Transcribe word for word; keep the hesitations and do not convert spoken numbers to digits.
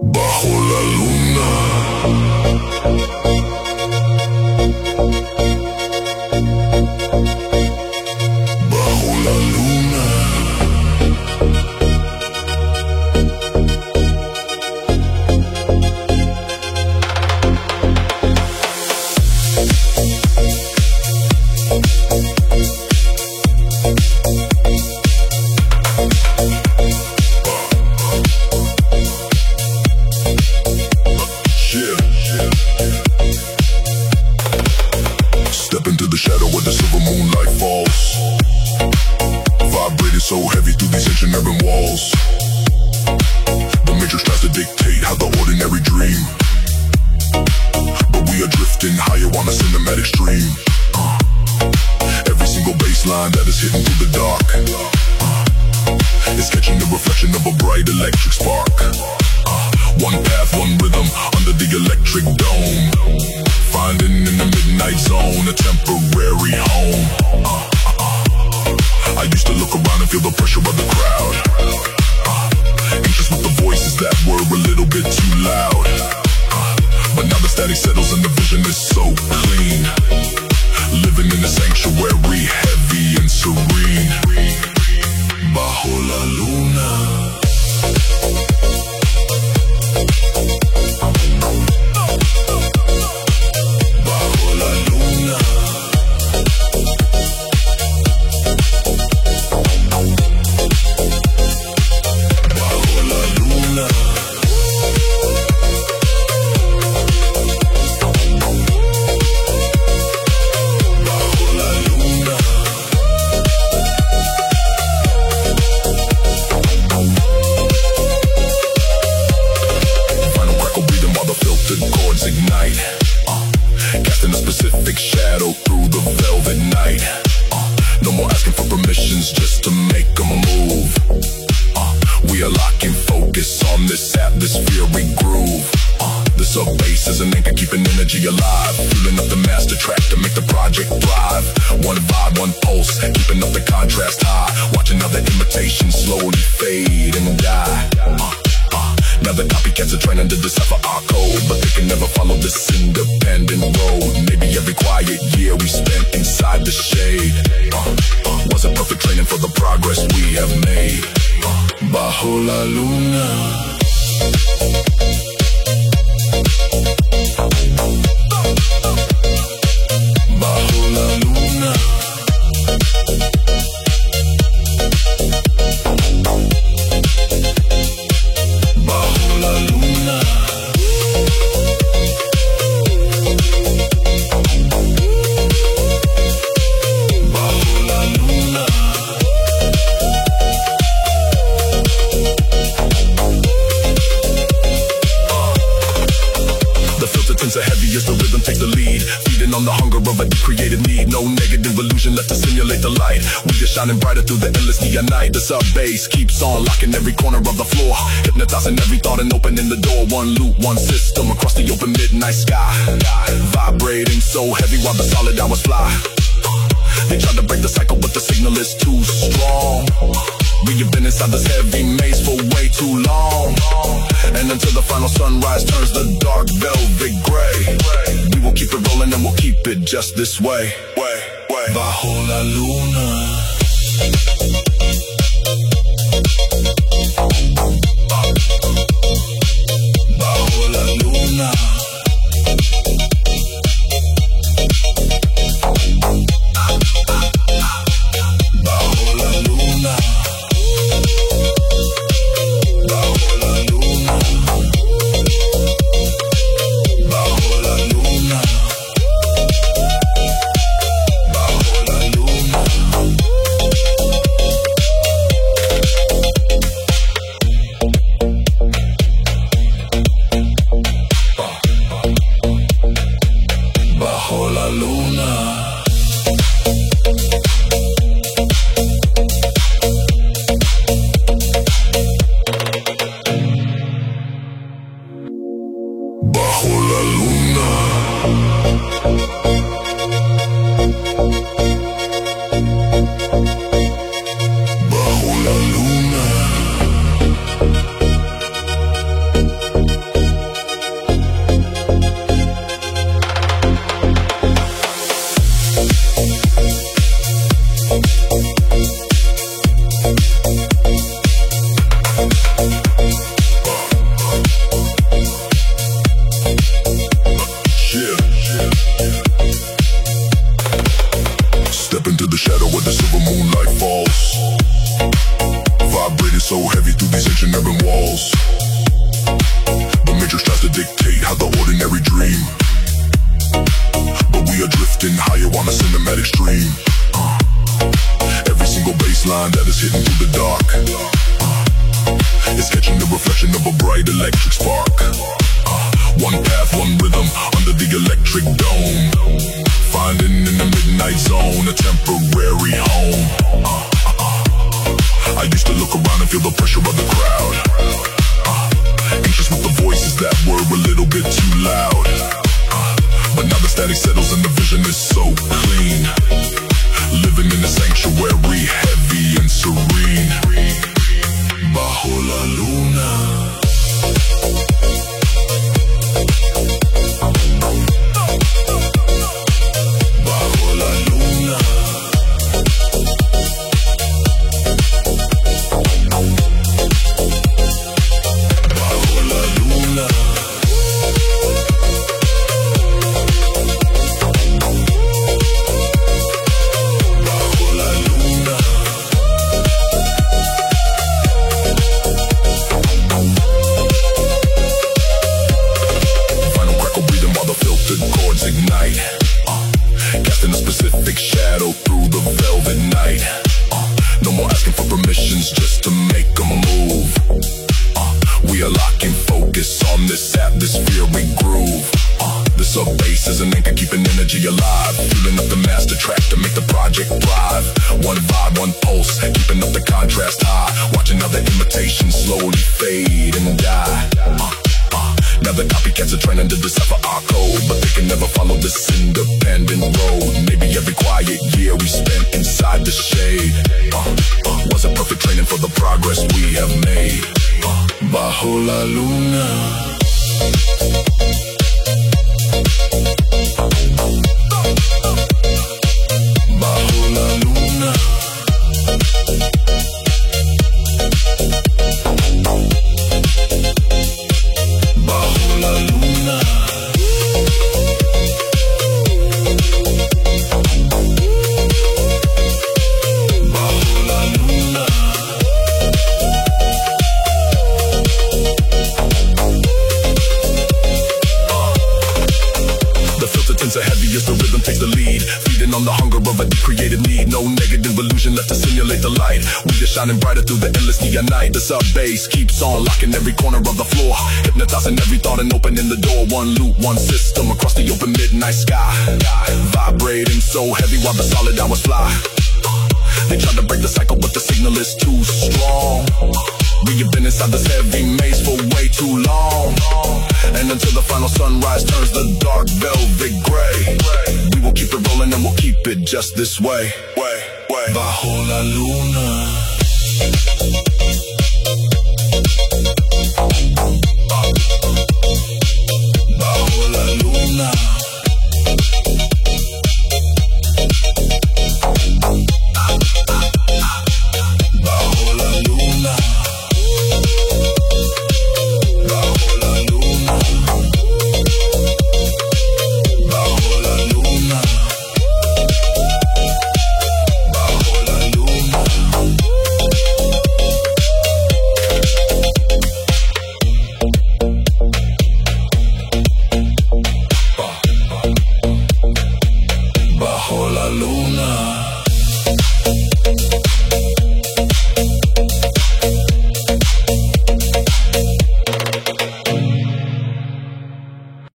Bajo la luna. Bajo la luna. Step into the shadow where the silver moonlight falls, vibrating so heavy through these ancient urban walls. The matrix tries to dictate how the ordinary dream, but we are drifting higher on a cinematic stream. uh, Every single bass line that is hidden through the dark uh, is catching the reflection of a bright electric spark. uh, One path, one rhythm under the electric dome, finding in the midnight zone a temporary home. uh, uh, I used to look around and feel the pressure of the crowd, uh, anxious with the voices that were a little bit too loud. uh, But now the static settles and the vision is so clean, living in a sanctuary, heavy and serene. Bajo la luna. Ignite, uh, casting a specific shadow through the velvet night. uh, No more asking for permissions just to make a move. uh, We are locking focus on this atmospheric groove. uh, The sub bass is an anchor keeping energy alive, fueling up the master track to make the project thrive. One vibe, one pulse, keeping up the contrast high, watching how the imitation slowly fade and die. uh, Now the copycats are trying to decipher our code, but they can never follow this independent road. Maybe every quiet year we spent inside the shade uh, uh, wasn't perfect training for the progress we have made. uh, Bajo la luna. Bajo la luna. So heavy as the rhythm takes the lead, feeding on the hunger of a creative need. No negative illusion left to simulate the light. We are shining brighter through the endless neon night. The sub bass keeps on locking every corner of the floor, hypnotizing every thought and opening the door. One loop, one system across the open midnight sky, vibrating so heavy while the solid hours fly. They try to break the cycle, but the signal is too strong. We have been inside this heavy maze for way too long, and until the final sunrise turns the dark velvet gray, we will keep it rolling and we'll keep it just this way. way, way. Bajo la luna. Bajo la luna. Bajo la luna. Bajo la luna. Bajo la luna. Bajo la luna. matrix tries to dictate how the ordinary dream, but we are drifting higher on a cinematic stream. uh, Every single bass line that is hitting through the dark uh, is catching the reflection of a bright electric spark. uh, One path, one rhythm, under the electric dome, finding in the midnight zone a temporary home. uh, I used to look around and feel the pressure of the crowd, uh, anxious with the voices that were a little bit too loud. uh, But now the static settles and the vision is so clean, living in a sanctuary, heavy and serene. Bajo la luna, bajo la luna, bajo la luna. Ignite, uh, casting a specific shadow through the velvet night. uh, No more asking for permissions just to make a move. uh, We are locking focus on this atmospheric groove. uh, The sub bass is an anchor keeping energy alive, fueling up the master track to make the project thrive. One vibe, one pulse, keeping up the contrast high, watching how the imitations slowly fade and die. uh, Now the copycats are trying to decipher our code, but they can never follow this independent road. Maybe every quiet year we spent inside the shade uh, uh, wasn't perfect training for the progress we have made. uh, Bajo la luna, bajo la luna, bajo la luna, bajo la luna. The filter tends to heavy as the rhythm takes the lead, feeding on the hunger of a creative need. No negative illusion left to simulate the light. We are shining brighter through the endless neon night. The sub bass keeps on locking every corner of the floor, hypnotizing every thought and opening the door. One loop, one system across the open midnight sky, vibrating so heavy while the solid hours fly. They try to break the cycle, but the signal is too strong. We have been inside this heavy maze for way too long, and until the final sunrise turns the dark velvet gray, we will keep it rolling and we'll keep it just this way. Way, way. Bajo la luna.